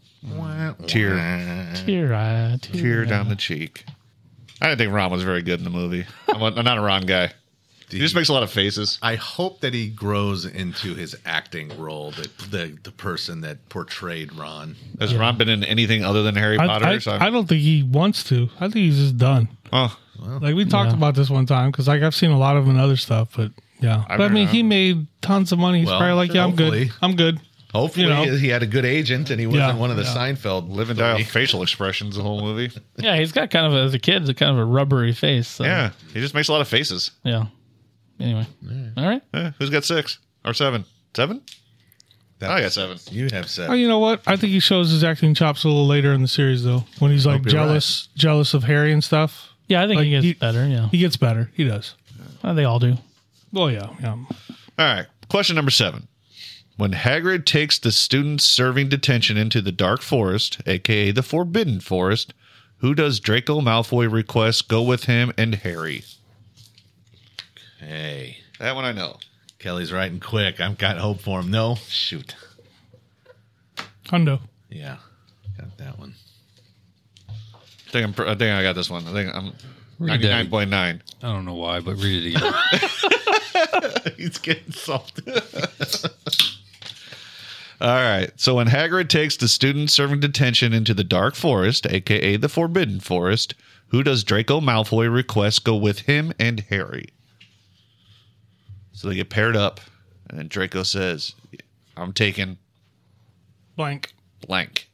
Tear. Tear, eye, tear, Tear down the cheek. I didn't think Ron was very good in the movie. I'm, a, I'm not a Ron guy. He just makes a lot of faces. I hope that he grows into his acting role, that the the person that portrayed Ron. Has Ron been in anything other than Harry I, Potter? I, So I don't think he wants to. I think he's just done. oh, Like we talked Yeah. about this one time because like I've seen a lot of him in other stuff, but yeah. I've but I mean, heard- he made tons of money. He's Well, probably like, yeah, I'm hopefully. good. I'm good. Hopefully, You know. he had a good agent and he wasn't Yeah, one of the yeah. Seinfeld live and die off facial expressions the whole movie. Yeah, he's got kind of, a, as a kid, it's kind of a rubbery face. So, Yeah, he just makes a lot of faces. Yeah. Anyway. All right. Eh, who's got six or seven? Seven? That I got was- seven. You have Oh, seven. you know what? I think he shows his acting chops a little later in the series, though, when he's like Hope you're jealous, jealous of Harry and stuff. Yeah, I think Like, he gets he- better. Yeah. He gets better. He does. Uh, they all do. Well, yeah, yeah. All right. Question number seven. When Hagrid takes the students serving detention into the Dark Forest, aka the Forbidden Forest, who does Draco Malfoy request go with him and Harry? Hey, That one I know. Kelly's writing quick. I've got hope for him. No, shoot. Hundo. Yeah, got that one. I think, I'm, pr- I think I got this one. I think I'm Read that. ninety-nine point nine. I don't know why, but read it again. He's getting salted. All right. So when Hagrid takes the students serving detention into the Dark Forest, aka the Forbidden Forest, who does Draco Malfoy request go with him and Harry? So they get paired up, and then Draco says, I'm taking Blank. blank.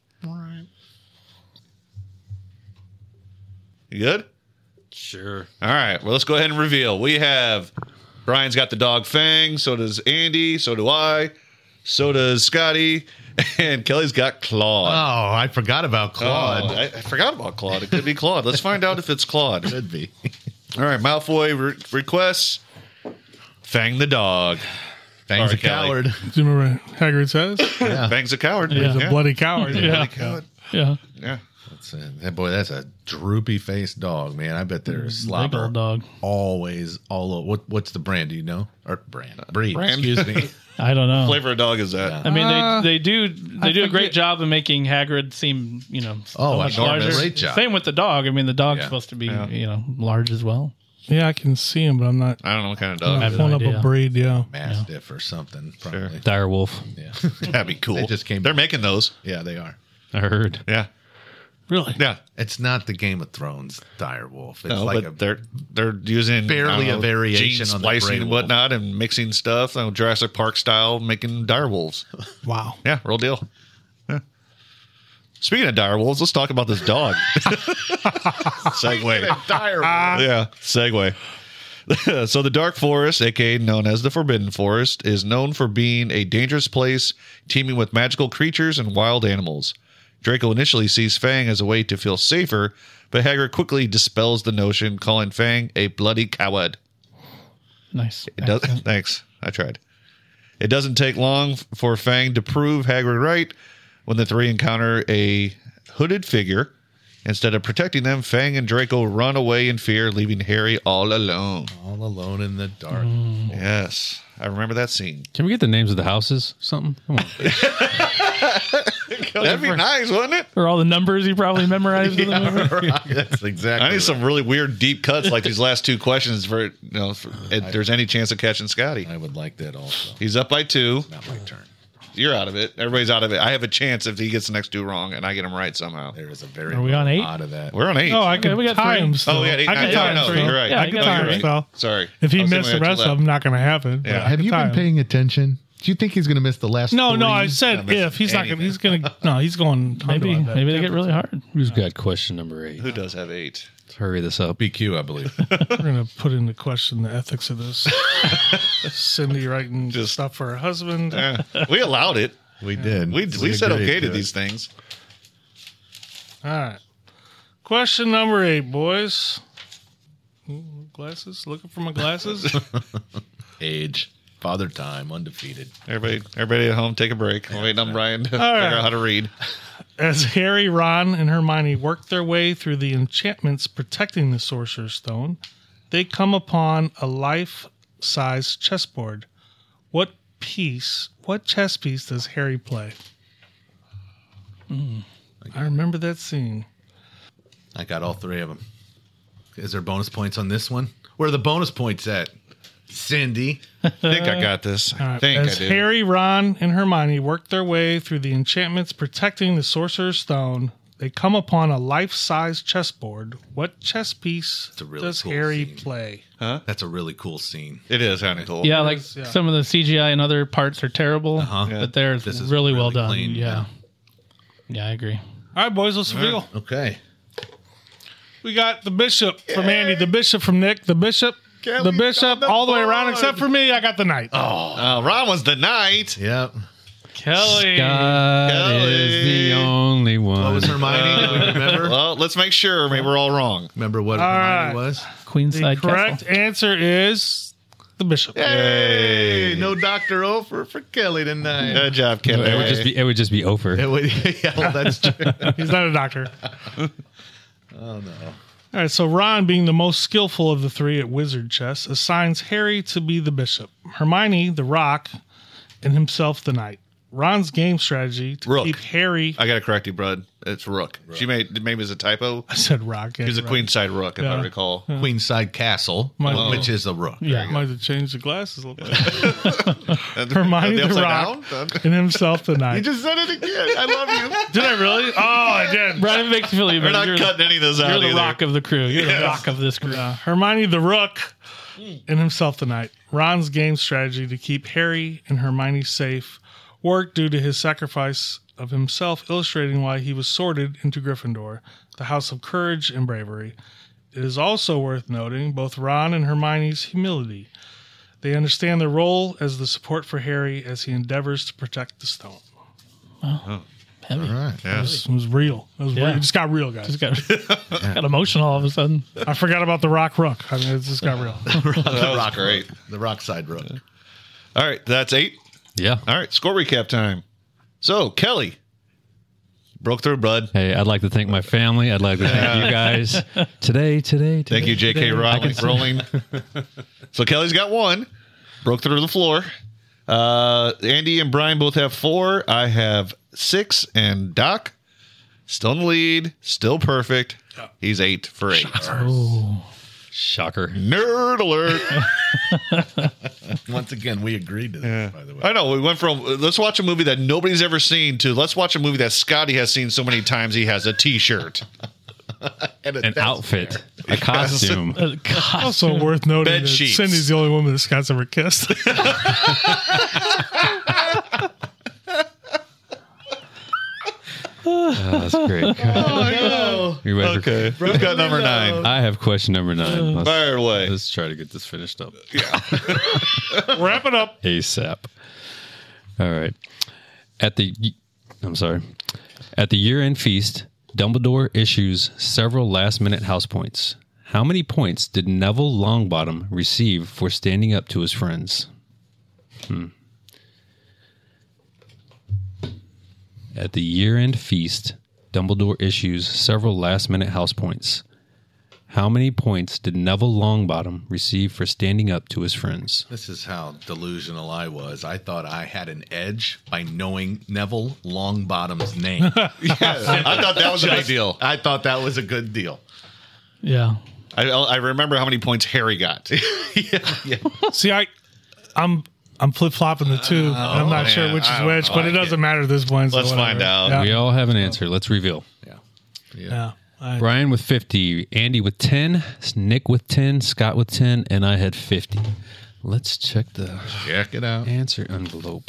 You good? Sure. All right. Well, let's go ahead and reveal. We have Brian's got the dog Fang. So does Andy. So do I. So does Scotty. And Kelly's got Claude. Oh, I forgot about Claude. Oh, I, I forgot about Claude. It could be Claude. Let's find out if it's Claude. Could be. All right. Malfoy re- requests Fang the dog. Fang's Sorry, a coward. Do you remember what Hagrid says? Yeah. Fang's a coward. He's a bloody coward. Yeah. coward. Yeah. Yeah. That's a, that boy, that's a droopy faced dog, man. I bet there's Big slobber old dog. always all over. What, what's the brand? Do you know? Or brand? Breed. brand? Excuse me. I don't know. Flavor of dog is that? I mean, Uh, they they do they I do a great forget- job of making Hagrid seem, you know, so Oh, much enormous. larger. Great job. Same with the dog. I mean, the dog's Yeah. supposed to be, Yeah. you know, large as well. Yeah, I can see him, but I'm not. I don't know what kind of I'm dog. not have no pulling up idea. a breed. Yeah. Mastiff or something. Probably. Dire Wolf. Yeah. That'd be cool. They just came- They're making those. Yeah, they are. I heard. Yeah. Really? Yeah. It's not the Game of Thrones dire wolf. It's No, like but a they're they're using barely I don't a know, variation gene on the splicing Grey and Wolf. whatnot, and mixing stuff. You know, Jurassic Park style, making dire wolves. Wow. Yeah, real deal. Yeah. Speaking of dire wolves, let's talk about this dog. Segue. dire wolf. Yeah, segue. So the Dark Forest, aka known as the Forbidden Forest, is known for being a dangerous place teeming with magical creatures and wild animals. Draco initially sees Fang as a way to feel safer, but Hagrid quickly dispels the notion, calling Fang a bloody coward. Nice. It does. Thanks. I tried. It doesn't take long for Fang to prove Hagrid right when the three encounter a hooded figure. Instead of protecting them, Fang and Draco run away in fear, leaving Harry all alone. All alone in the dark. Yes, I remember that scene. Can we get the names of the houses? Something? Come on. That'd be nice, wouldn't it? Or all the numbers you probably memorized in the movie. Right. That's exactly. I need right. some really weird deep cuts like these last two questions for you know for, if there's any chance of catching Scotty. I would like that also. He's up by two. Not my turn. You're out of it. Everybody's out of it. I have a chance if he gets the next two wrong and I get him right somehow. There is a very Are we on eight? out of that. We're on eight. No, I can we got time three. him still. Oh, we got eight. I can yeah, time no, him still. you're right. Yeah, I you can got time three. him still. Sorry. If he I was missed the thinking rest we had of them, not going to happen. but Yeah. I Have can you time been him. paying attention? Do you think he's going to miss the last? No, no. three? I said Not missing if he's not going. anything. He's going to. No, he's going. Maybe Hundo, I bet. maybe they get really hard. Who's got question number eight? Who does have eight? Let's hurry this up. B Q, I believe. We're going to put into question the ethics of this. Cindy writing Just- stuff for her husband. Eh, we allowed it. We did. We we said agreed okay to it. these things. All right. Question number eight, boys. Ooh, glasses? Looking for my glasses? Age, father time, undefeated. Everybody, everybody at home, take a break. We're waiting on Brian to figure right. out how to read. As Harry, Ron, and Hermione work their way through the enchantments protecting the Sorcerer's Stone, They come upon a life-size chessboard. What piece, what chess piece does Harry play? Mm, I remember that scene. I got all three of them. Is there bonus points on this one? Where are the bonus points at? Cindy. I think I got this. I All right. think As I do. Harry, Ron, and Hermione work their way through the enchantments protecting the Sorcerer's Stone, they come upon a life-size chessboard. What chess piece a really does cool Harry scene. play? That's a really cool scene. It is kind of cool. Yeah, like is, yeah. some of the C G I and other parts are terrible, Uh-huh. Yeah. but they're This is really, well really done. clean, yeah. yeah, I agree. All right, boys, let's reveal. Okay. We got the Bishop from Andy, the Bishop from Nick, the Bishop, the Bishop, all the way around, except for me. I got the Knight. Uh, Ron was the knight. Yep. Kelly. God Kelly. is the only one. What was Hermione? Do we remember? Well, let's make sure. Maybe we're all wrong. Remember what All Hermione right. was? The Queenside correct Castle. answer is the Bishop. Hey, no Doctor O for, for Kelly tonight. Good job, Kelly. It would just be. It would just be Ofer. It would- yeah, well, that's true. He's not a doctor. Oh, no. All right, so Ron, being the most skillful of the three at wizard chess, assigns Harry to be the bishop, Hermione the rock, and himself the knight. Ron's game strategy to Rook. keep Harry. I got to correct you, bud. It's rook. She made maybe it was a typo. I said rock. He was a right. queenside rook, if Yeah. I recall. Queenside Castle, My- which is a rook. Yeah, might have changed the glasses a little bit. And Hermione the upside rock down? and himself the knight. You just said it again. I love you. Did I really? Oh, I did. Brian makes me feel even We're better. not You're, cutting any of those out you're the either. rock of the crew. You're the rock of this crew. Uh, Hermione the rook and himself the knight. Ron's game strategy to keep Harry and Hermione safe worked due to his sacrifice of himself, illustrating why he was sorted into Gryffindor, the house of courage and bravery. It is also worth noting both Ron and Hermione's humility. They understand their role as the support for Harry as he endeavors to protect the stone. Heavy. All right. Yeah. It was real. It, was Yeah. real. It just got real, guys. Just got, got emotional all of a sudden. I forgot about the rock rook. I mean, it just got real. That was great. The rock side rook. All right, that's eight. Yeah. All right, score recap time. So, Kelly broke through, bud. Hey, I'd like to thank my family. I'd like to thank you guys today, today, today. Thank you, J K. today. I Rowling. can- Rowling. So Kelly's got one. Broke through the floor. Uh, Andy and Brian both have four. I have six. And Doc, still in the lead. Still perfect. He's eight for eight. Shocker. Nerd alert. Once again, we agreed to this, by the way. I know. We went from uh, let's watch a movie that nobody's ever seen to let's watch a movie that Scotty has seen so many times he has a t-shirt. And a An desk outfit, a costume. Uh, God. Also worth noting Bed that sheets. Cindy's the only woman that Scott's ever kissed. Oh, that's great. You ready for- Okay. We've got number nine. I have question number nine. Let's, Fire away. let's try to get this finished up Wrap it up. ASAP. All right. At the, I'm sorry. At the year-end feast, Dumbledore issues several last-minute house points. How many points did Neville Longbottom receive for standing up to his friends? Hmm. At the year-end feast, Dumbledore issues several last-minute house points. How many points did Neville Longbottom receive for standing up to his friends? This is how delusional I was. I thought I had an edge by knowing Neville Longbottom's name. I thought that was a big deal. I thought that was a good deal. Yeah. I, I remember how many points Harry got. yeah, yeah. See, I, I'm I'm flip flopping the two. and I'm not sure man. which I is don't which, know. but I it doesn't matter at this point. so Let's whatever. find out. Yeah. We all have an answer. Let's reveal. Yeah. yeah. I- Brian with fifty, Andy with ten, Nick with ten, Scott with ten, and I had fifty. Let's check the Check it out. answer envelope.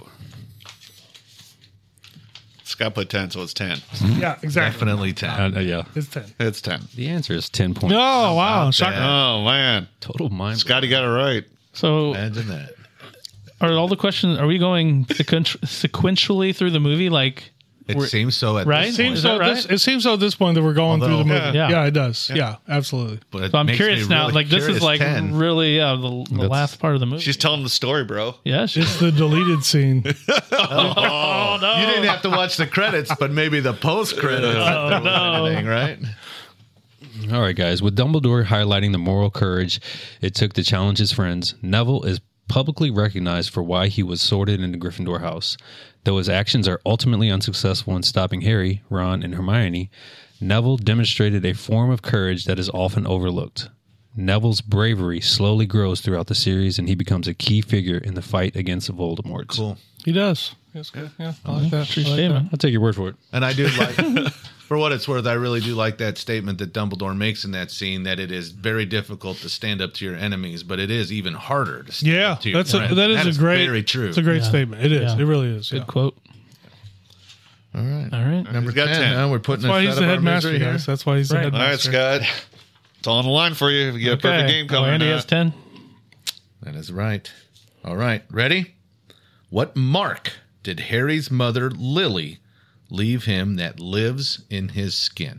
Scott put ten, so it's ten. yeah, exactly. Definitely ten. Uh, uh, yeah. It's ten. It's ten. The answer is ten points. Oh, wow. Shocker. Oh, man. Total mind. Scotty got it right. So Imagine that. are all the questions, are we going sequen- sequentially through the movie? Like, It We're- seems so at right? this It point. seems, Is so that this, right? it seems so at this point that we're going Although- through the movie. Yeah. Yeah, it does. Yeah, absolutely. But it so I'm makes curious me now. really Like, this curious, is like ten. really uh, the, the That's- last part of the movie. She's telling the story, bro. yeah, she, It's the deleted scene. oh no, You didn't have to watch the credits, but maybe the post credits. Oh, no. Thing, right? All right, guys. With Dumbledore highlighting the moral courage it took to challenge his friends, Neville is publicly recognized for why he was sorted into Gryffindor House. Though his actions are ultimately unsuccessful in stopping Harry, Ron, and Hermione, Neville demonstrated a form of courage that is often overlooked. Neville's bravery slowly grows throughout the series, and he becomes a key figure in the fight against Voldemort. Cool. He does. That's good. Yeah, I like that. I like Yeah, that. man. I'll take your word for it. And I do like, for what it's worth, I really do like that statement that Dumbledore makes in that scene that it is very difficult to stand up to your enemies, but it is even harder to stand Yeah, up to your that's a, friends. that is That a great. very true. It's a great Yeah. statement. It is. Yeah. It really is. Good Yeah. quote. All right. All right. Number He's got ten. ten. Huh? We're putting That's why us he's out the of our headmaster, misery here. guys. That's why he's the Right. All right, headmaster. Scott. It's all on the line for you. You got a perfect game Oh, coming. Andy uh, has ten. That is right. All right. Ready? What mark did Harry's mother, Lily, leave him that lives in his skin?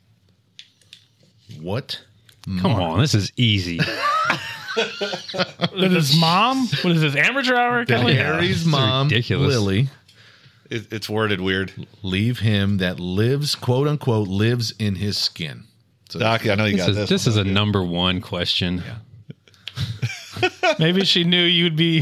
What Come on, this is easy. That his mom. What is this, amateur hour? did Kelly? Harry's mom, ridiculous. Lily, it, it's worded weird. leave him that lives, quote unquote, lives in his skin? So Doc, I know you This got is, this. this one. is a number one question. Maybe she knew you'd be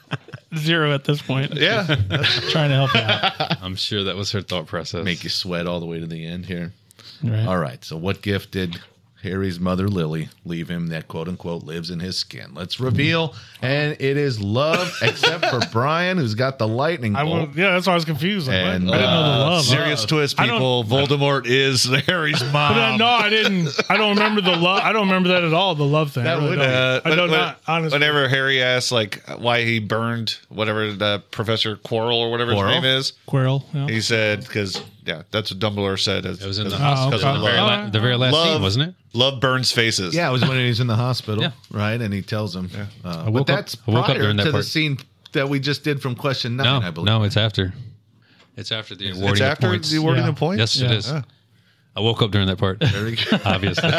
zero at this point. Yeah. Trying to help you out. I'm sure that was her thought process. make you sweat all the way to the end here. Right. All right. So, what gift did Harry's mother, Lily, leave him that quote unquote lives in his skin? Let's reveal. And it is love, except for Brian, who's got the lightning I bolt. was, yeah, that's why I was confused. Like, And, what? I didn't know the uh, love. Serious twist, I don't- people. Voldemort is Harry's mom. But uh, no, I didn't. I don't remember the love. I don't remember that at all. The love thing. I That really would- don't. Uh, I don't when- not honestly. Whenever Harry asks, like, why he burned whatever the Professor Quirrell or whatever Quirrell? his name is, Quirrell. Yeah. he said, because, yeah, that's what Dumbledore said. As, It was in the as- Oh, because okay. of The very, love. la- the very last Love. scene, wasn't it? Love burns faces. Yeah, it was when he's in the hospital, Yeah. right? And he tells him. Uh, woke but up- that's I woke up prior during that to the part. scene that we just did from question nine, No, I believe. no, it's after. It's after the awarding It's of after points. the awarding Yeah. of points? Yes, it Yeah. is. I woke up during that part. Very good. Obviously.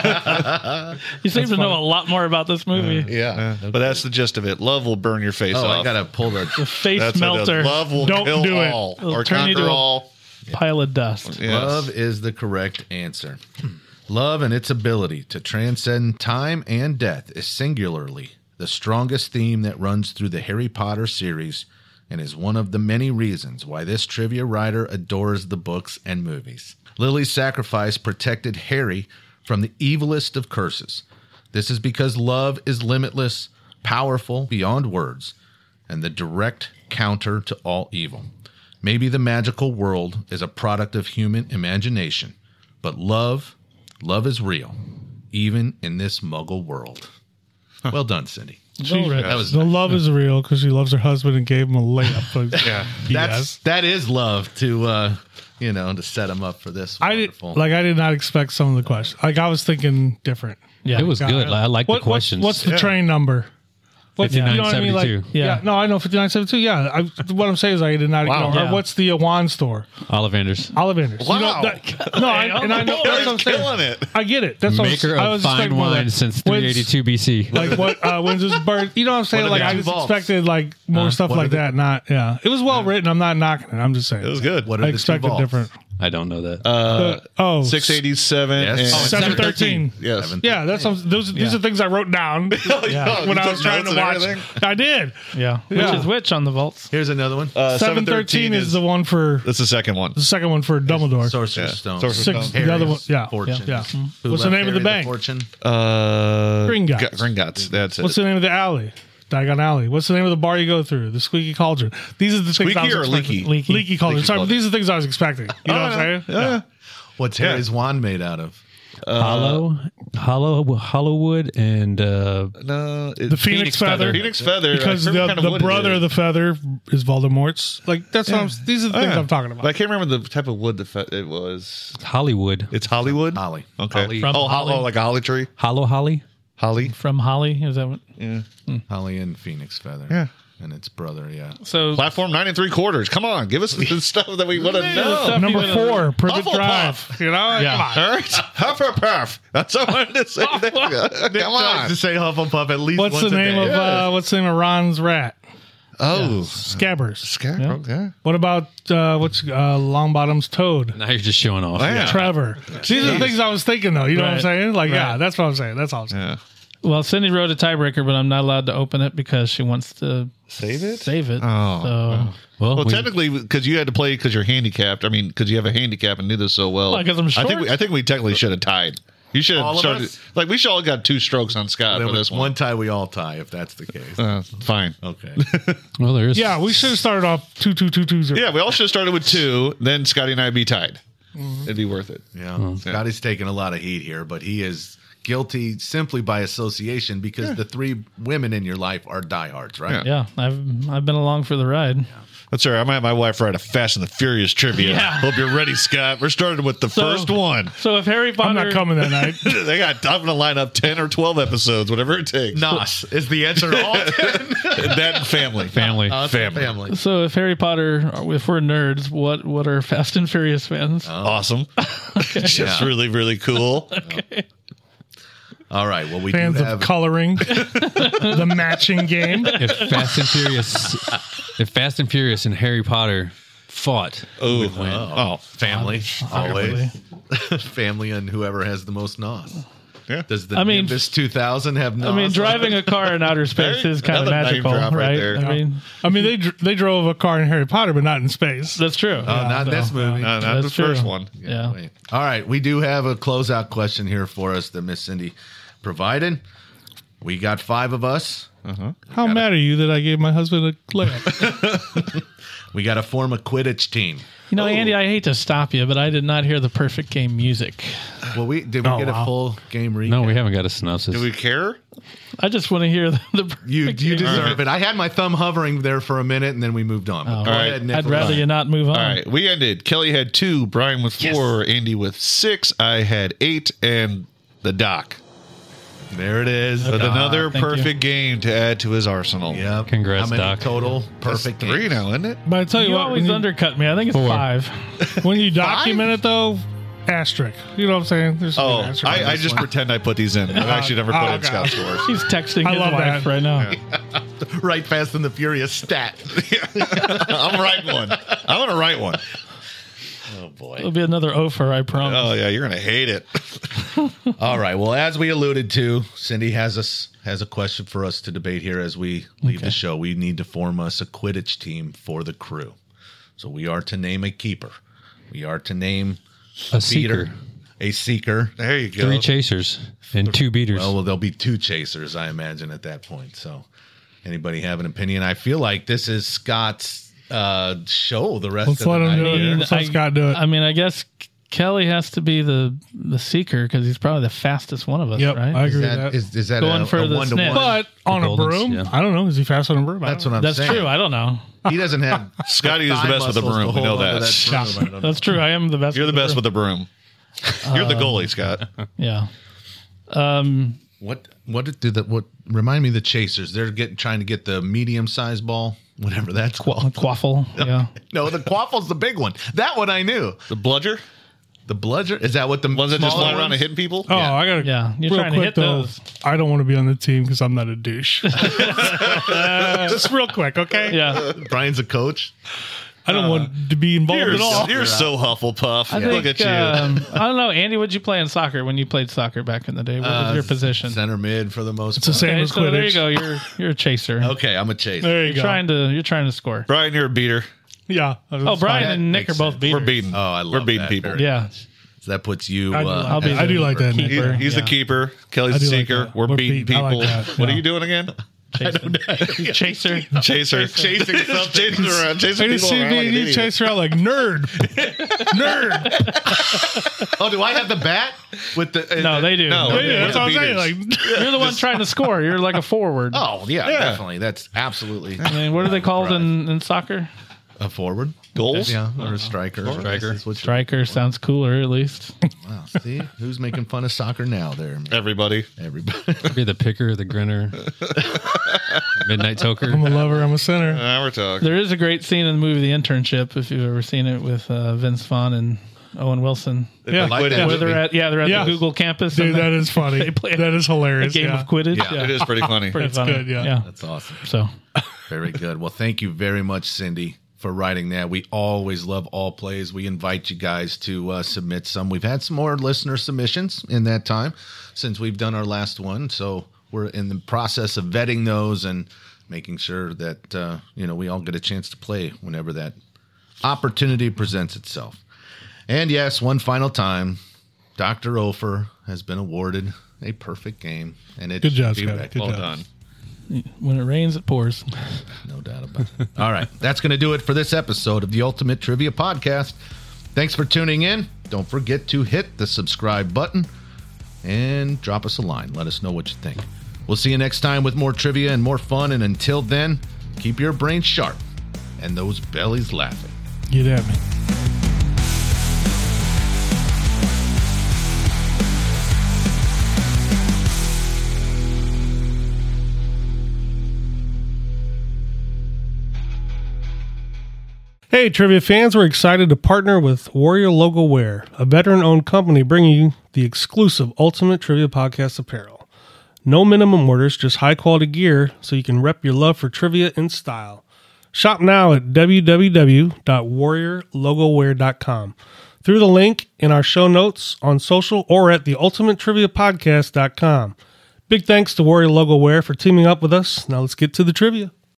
You seem to know a lot more about this movie. Yeah. But that's the gist of it. Love will burn your face Oh, off. I got to pull the. The face That's what it melter. does. Love will Don't kill do it. all. It'll Or turn you conquer to a- all. Pile of dust. Yes. Love is the correct answer. Love and its ability to transcend time and death is singularly the strongest theme that runs through the Harry Potter series and is one of the many reasons why this trivia writer adores the books and movies. Lily's sacrifice protected Harry from the evilest of curses. This is because love is limitless, powerful beyond words, and the direct counter to all evil. Maybe the magical world is a product of human imagination, but love, love is real, even in this muggle world. Well done, Cindy. She- That was the love is real because she loves her husband and gave him a layup. Like, Yeah. that's that is love to uh, you know to set him up for this. I did Wonderful. like I did not expect some of the questions. Like I was thinking different. Yeah. It was good. I like the What- what's- questions. What's, the train number? What's, you know what I mean? Like, fifty-nine seventy-two. yeah. Yeah. no, I know fifty-nine seventy-two. Yeah, I, what I'm saying is I did not. Wow. You know, or Yeah. what's the uh, wand store? Ollivanders. Ollivanders. You know, Wow. that- no, I, and I know that's what I'm saying. Killing it. I get it. That's what I was- Maker I of was fine expecting more of wine that. since When's- three eighty-two B C. Like what? Uh, when's this bird? You know what I'm saying? What are Like the I two just vaults? expected like more stuff what are like the- that. Not yeah. It was well written. I'm not knocking it. I'm just saying It was good. What are I the two expected vaults? different. I don't know that. Uh, oh, six eighty-seven Yes. and Oh, seven thirteen. Yes. Seven- Yeah, that's some, those. These Yeah. are things I wrote down Yeah. when You I was took trying notes to and watch. everything? I did. Yeah. Which Yeah. is which on the vaults? Here's another one. Uh, Seven thirteen is the one for That's the second one. the second one for Dumbledore. Sorcerer's Yeah. Stone. Sorcerer's Six. Stone. The other one. Harry's Yeah. Fortune. Yeah. Who What's the left name of the Harry bank? Fortune. Uh, Gringotts. G- Gringotts. That's it. What's the name of the alley? Diagon Alley. What's the name of the bar you go through? The Squeaky Cauldron. These are the things I Squeaky was or expecting. leaky? Leaky. Leaky Cauldron. Leaky Sorry, but Cauldron. these are the things I was expecting. You know what I'm saying? Yeah. What's Yeah. Harry's wand made out of? Hollow, Hollow, Hollowwood, and uh, No, it, The Phoenix, Feather. Phoenix Feather. Because I the, forget kind of the wood it brother is. of the feather is Voldemort's. Like that's what I'm, these are the Oh, things yeah. I'm talking about. But I can't remember the type of wood the fe- it was. Hollywood. It's Hollywood. Holly. Okay. Holly. From oh, Holly. oh, like a holly tree. Hollow Holly. Holly. From Holly? Is that what? Yeah. Holly and Phoenix Feather. Yeah. And its brother, yeah. So Platform nine and three quarters. Come on, give us the stuff that we want to know. stuff- Number you four, Privet Hufflepuff. Drive. You know? Yeah. Come on. All right, Hufflepuff. That's what I wanted to say. Come Tries on. to say Hufflepuff at least What's once the a name day. of uh, what's the name of Ron's rat? Oh, Scabbers. Scab. Yeah. Okay. What about uh, what's uh, Longbottom's Toad? Now you're just showing off. Yeah. Trevor. These are the things I was thinking, though. You know what I'm Right. saying? Like, yeah, Right. that's what I'm saying. That's all I'm saying. Yeah. Well, Cindy wrote a tiebreaker, but I'm not allowed to open it because she wants to Save it. save it. Oh. So, Well, Well, we- technically, because you had to play because you're handicapped. I mean, because you have a handicap and knew this so well. Why, 'cause I'm I think short? we, I think we technically should have tied. You should All have of started. us? Like we should all got two strokes on Scott There for was this one. one. tie we all tie if that's the case. Uh, fine. Okay. well, there is. Yeah, we should have started off two, two, two, two, zero. Yeah, we all should have started with two. Then Scotty and I'd be tied. Mm-hmm. It'd be worth it. Yeah. Scotty's taking a lot of heat here, but he is guilty simply by association because the three women in your life are diehards, right? Yeah. yeah, I've I've been along for the ride. That's all right. I might have my wife write a Fast and the Furious trivia. Yeah. Hope you're ready, Scott. We're starting with the So- first one. So if Harry Potter, I'm not coming that night. They got. I'm going to line up ten or twelve episodes, whatever it takes. Nos is the answer to all ten. That and family. family. Us, Family. family. So if Harry Potter, if we're nerds, what what are Fast and Furious fans? Awesome. Just Yeah. really, really cool. All right. Well, we Fans do of have. coloring, the matching game. if Fast and Furious, if Fast and Furious and Harry Potter fought, Oh, win. oh, Family, always. Family and whoever has the most nos. yeah. Does the I mean- Nimbus two thousand have nos? I mean, driving a car in outer space There- is kind of another name magical, drop right right? there. I mean, I mean, they dr- they drove a car in Harry Potter, but not in space. that's true. Oh, not in this movie. No, not the That's true. first one. Yeah. Wait. All right. We do have a closeout question here for us that Miss Cindy provided. We got five of us. How mad are you that I gave my husband a layup? We got to form a Quidditch team. You know, Andy, I hate to stop you, but I did not hear the perfect game music. Well, we did we Oh, get wow. a full game recap? No, we haven't got a synopsis. Do we care? I just want to hear the. the You perfect you game. deserve it. I had my thumb hovering there for a minute, and then we moved on. But Oh. go All right. ahead, Nick. I'd rather you not move on. All right. We ended. Kelly had two, Brian with four, Andy with six, I had eight, and the doc There it is. with Doc. another thank you. perfect game to add to his arsenal. Yep. Congrats, How many Doc. total That's perfect three games? now, isn't it? But I tell you, You what, always when you, undercut me. I think it's Four. five. when you document it, though, asterisk. You know what I'm saying? There's Oh, an asterisk on I, I this just one. pretend I put these in. I've actually never put oh, in okay. Scott's scores. He's texting I his love wife that. right now. Right, Fast and the Furious stat. I'm writing one. I'm going to write one. Oh boy. It'll be another offer, I promise. Oh, yeah. You're going to hate it. All right. Well, as we alluded to, Cindy has us has a question for us to debate here as we leave the show. We need to form us a Quidditch team for the crew. So we are to name a keeper. We are to name a seeker, beater, a seeker. There you go. three chasers, and two beaters. Well, well, there'll be two chasers, I imagine, at that point. So, anybody have an opinion? I feel like this is Scott's uh, show. The rest Let's of let the him night do it. here. Let's let Scott do it. I mean, I guess Kelly has to be the the seeker because he's probably the fastest one of us, Yep, right? I Is agree that, with that. is, is that Going a, for a the one to sniff. one? But on a Goldens, broom, yeah. I don't know. Is he fast on a broom? I That's don't what I'm That's saying. true. I don't know. He doesn't have. Scotty is the thigh best with a muscles broom. to We know hold onto that. broom. I don't know. That's true. I am the best. You're the with best with the broom. You're the goalie, Scott. Yeah. Um. What what do the what remind me of the chasers? They're getting trying to get the medium sized ball, whatever that's called. Quaffle. Yeah. No, the quaffle's the big one. That one I knew. The bludger? The bludger is that what the Ones that just smaller fly around ones? and hitting people? Oh, I got to. Yeah, you're real trying to quick, hit though, those. I don't want to be on the team because I'm not a douche. Just real quick, okay? Yeah. Brian's a coach. I don't want to be involved You're, at all. you're so Hufflepuff. I Look think, at you. Um, I don't know, Andy. What'd you play in soccer when you played soccer back in the day? What was Uh, your position? Center mid for the most It's the part. same Okay, as so there you Quidditch. go. You're you're a chaser. Okay, I'm a chaser. There you You're go. trying to you're trying to score. Brian, you're a beater. Yeah. Oh, Brian That and Nick are makes both sense. beaters. We're beating. Oh, I love We're beating that people. very Yeah. So that puts you. I do uh, like I'll be that. I the do like that. keeper. Nick. He- he's Yeah. the keeper. Kelly's I the do like seeker. that. We're, We're beating beating- I people. like that, What are yeah. you doing again? Chaser. Chaser. Chaser. chasing something. Chasing around. Chasing I just people see around me like and an you idiot. chase around like nerd. Nerd. Oh, do I have the bat with the? uh, No, they do. No. No, Yeah, that's what I'm saying. beaters. Like, You're the one trying to score. You're like a forward. Oh yeah, Yeah. definitely. That's absolutely I mean, what are they called in, in soccer? a forward. Goals? Yeah, or a striker. Striker. That's what you- Striker sounds cooler, at least. Wow, see who's making fun of soccer now? There, man? Everybody. Everybody. Be the picker, the grinner, midnight toker. I'm a lover. I'm a sinner. Now we're talking. There is a great scene in the movie The Internship, if you've ever seen it, with uh, Vince Vaughn and Owen Wilson. Yeah. like Quidditch. that Where they're movie. at, yeah, they're at Yeah. the Google campus. Dude, and that they- is funny. they play That is a hilarious. game yeah. of Quidditch. Yeah. Yeah. It is pretty funny. Pretty It's funny. good, yeah. yeah. That's awesome. So Very good. Well, thank you very much, Cindy, for writing that. We always love all plays. We invite you guys to uh, submit some. We've had some more listener submissions in that time since we've done our last one. So we're in the process of vetting those and making sure that, uh, you know, we all get a chance to play whenever that opportunity presents itself. And yes, one final time, Doctor Ofer has been awarded a perfect game. And it Good job, should be Scott. rec- Good Well job. done. When it rains, it pours. No doubt about it. All right. That's going to do it for this episode of the Ultimate Trivia Podcast. Thanks for tuning in. Don't forget to hit the subscribe button and drop us a line. Let us know what you think. We'll see you next time with more trivia and more fun. And until then, keep your brains sharp and those bellies laughing. Get at me. Hey, trivia fans, we're excited to partner with Warrior Logo Wear, a veteran-owned company bringing you the exclusive Ultimate Trivia Podcast apparel. No minimum orders, just high-quality gear so you can rep your love for trivia in style. Shop now at w w w dot warrior logo wear dot com through the link in our show notes, on social, or at the ultimate trivia podcast dot com. Big thanks to Warrior Logo Wear for teaming up with us. Now let's get to the trivia.